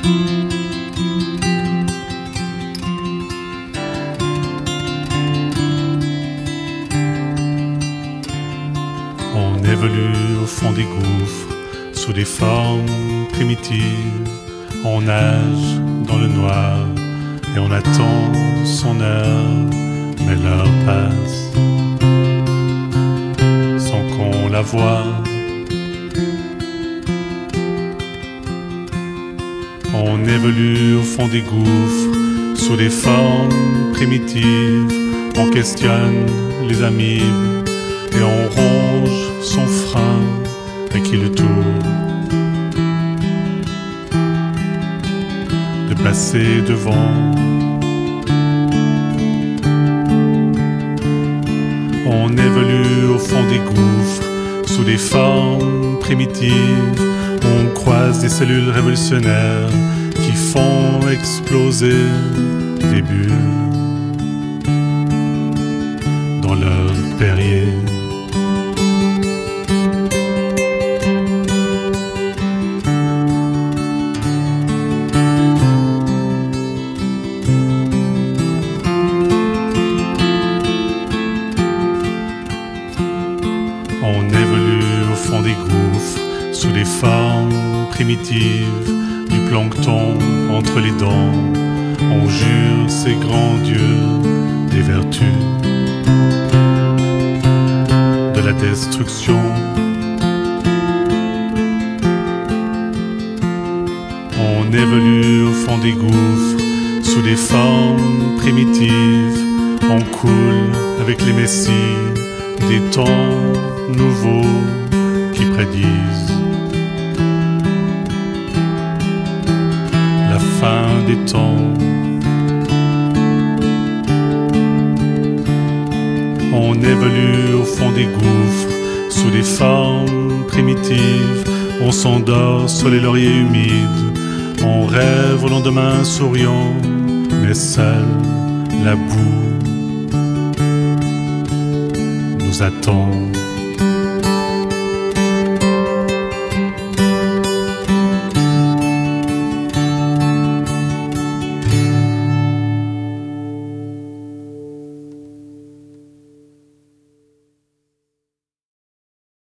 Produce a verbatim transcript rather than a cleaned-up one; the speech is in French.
On évolue au fond des gouffres, sous des formes primitives. On nage dans le noir et on attend son heure, mais l'heure passe sans qu'on la voie. On évolue au fond des gouffres, sous des formes primitives. On questionne les amibes et on ronge son frein à qui le tour de passer devant. On évolue au fond des gouffres, sous des formes primitives. On croise des cellules révolutionnaires qui font exploser des bulles dans leur perrier. On évolue au fond des gouffres, sous des formes primitives, du plancton entre les dents. On jure ces grands dieux des vertus, de la destruction. On évolue au fond des gouffres, sous des formes primitives. On coule avec les messies des temps nouveaux qui prédisent la fin des temps. On évolue au fond des gouffres, sous des formes primitives. On s'endort sur les lauriers humides. On rêve au lendemain souriant, mais seul la boue nous attend.